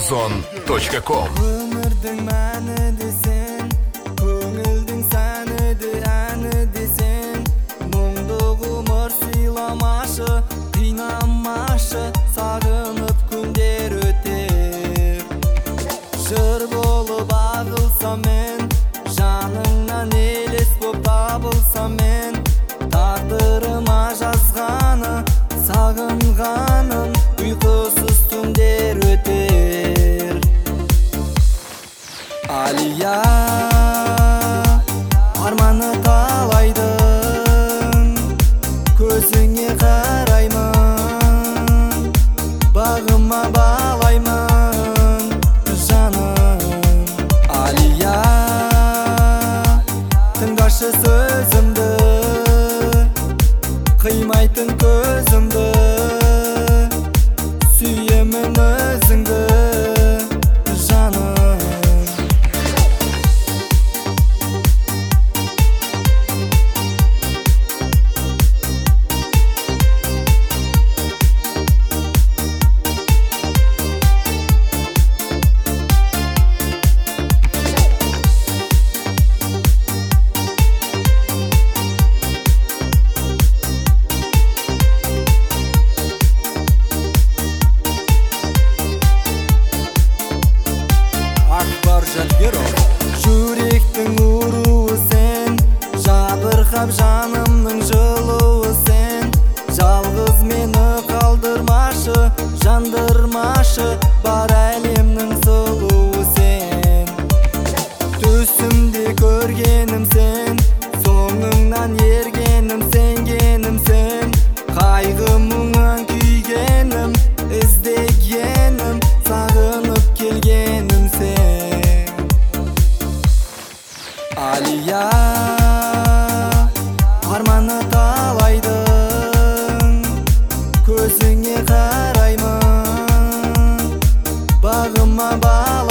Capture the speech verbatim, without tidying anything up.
озон точка ком. Өмірдің мәні десен, көңілдің сәні де әні десен, мұңды ғұмыр сыйламашы, қинамашы, сағынып күндер өтер. Жыр болып ағылсам мен, жаныңнан елес боп табылсам мен, тағдырыма жазғаны, сағынғаным, ұйқысыз түндер өтер. Алия, арманы талайдың, көзіңе қараймын, бағыма балаймын жаным. Алия, тыңдашы сөзімді, қимайтын көзімді, сүйемін өзіңді жаным. Жүректің ұруы сен, жабырқап жанымның жылуы сен, жалғыз мені қалдырмашы, жандырмашы, бар әлемнің сұлуы сен. Төсімде көргенім сен, соңыңнан ергенім, сенгенім сен, қайғы мұңын күйгенім, іздегенім, сағынып келгенім сен. Алия, арманы талайдың, көзіңе қараймын, бағыма бала